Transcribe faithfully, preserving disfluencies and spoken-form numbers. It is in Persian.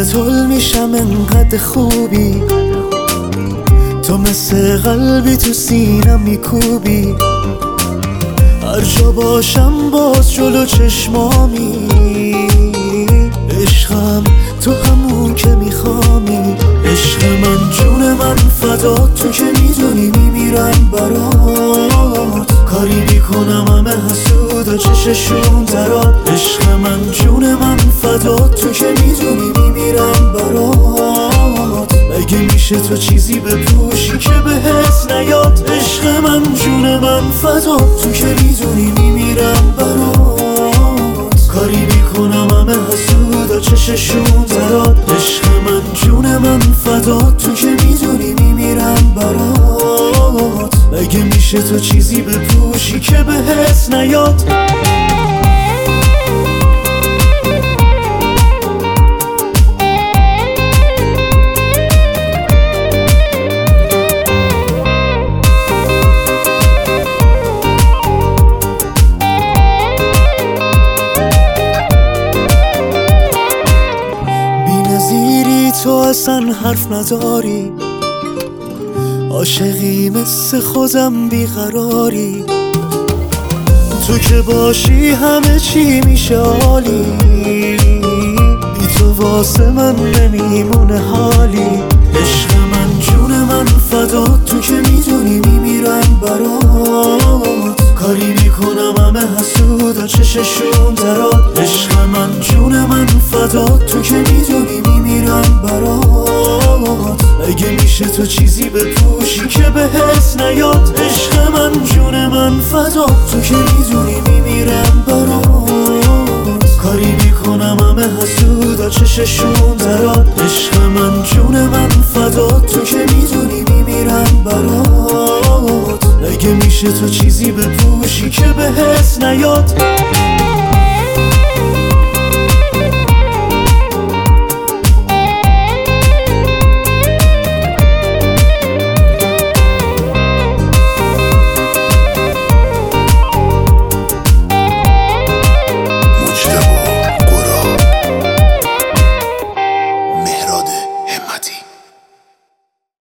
واسه طول میشم انقدر خوبی، تو مثل قلبی تو سینم میکوبی، هر جا باشم باز جلو چشمامی. عشقم تو همون که میخوامی، عشق من جون من فدا، تو که میدونی میمیرم برات. کاری میکنم همه حسودا چششون درات، عشق من جون من فدا، تو که میدونی میمیرم برات. مگه میشه تو چیزی بپوشی که بهت نیاد، عشق من جون من فدا، تو که میدونی میمیرم برات. کاری میکنم همه حسودا چششون درات، عشق من جون من فدا، تو که میدونی میمیرم برات. مگه میشه تو چیزی بپوشی که بهت نیاد. تو اصلا حرف نداری، عاشقی مثل خودم بیقراری، تو که باشی همه چی میشه عالی، بی تو واسه من نمیمونه حالی. عشق من جون من فدا، تو که میدونی میمیرم برات. کاری میکنم همه حسودا چششون درات، عشق من جون من فدا، تو که میدونی میمیرم برات. مگه میشه تو چیزی بپوشی که بهت نیاد، عشق من جون من فدا، تو که میدونی میمیرم برات. کاری میکنم همه حسودا چششون درات، عشق من جون من فدا، تو که میدونی میمیرم برات. مگه میشه تو چیزی بپوشی که بهت نیاد.